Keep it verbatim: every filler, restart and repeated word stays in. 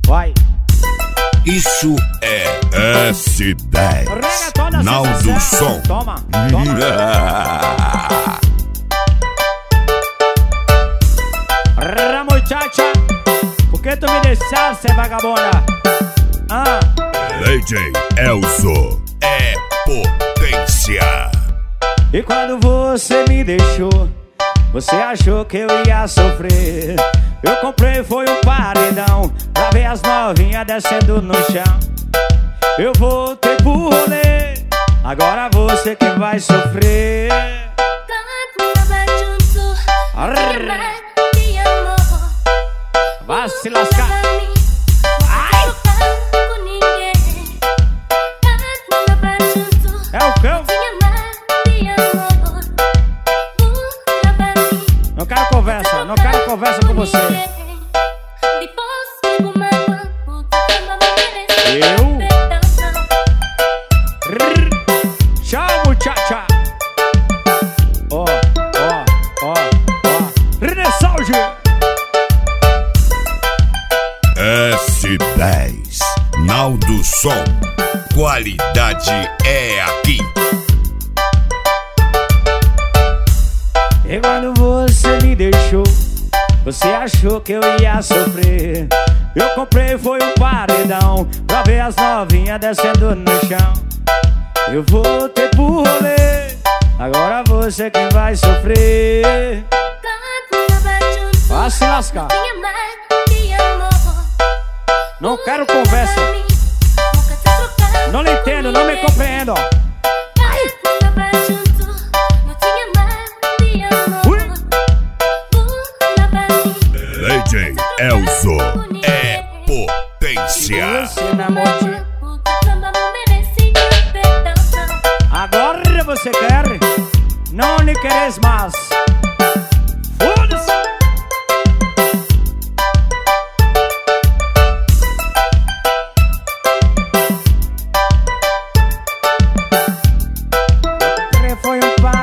Vai. Isso é S dez. Naldo Som. Toma, toma. Ra muchacha, por que tu me deixaste, vagabunda? Ah. D J Elzo é potência. E quando você me deixou, você achou que eu ia sofrer. Eu comprei foi um paredão pra ver as novinhas descendo no chão. Eu voltei pro rolê, agora você que vai sofrer. Vai se lascar. Ai! É o cão. Não quero conversa, não quero conversa com você. Eu? Rrr. Tchau, muchacha. Ó, ó, ó, ó. Renessalge. S dez. Naldo Som. Qualidade é aqui. E quando você me deixou, você achou que eu ia sofrer. Eu comprei foi um paredão pra ver as novinhas descendo no chão. Eu voltei pro rolê, agora você quem vai sofrer. Vai se lascar. Não quero conversa. Não lhe entendo, não me compreendo. D J Elzo é potência. Agora você quer? Não lhe queres mais. Foda-se. Foi um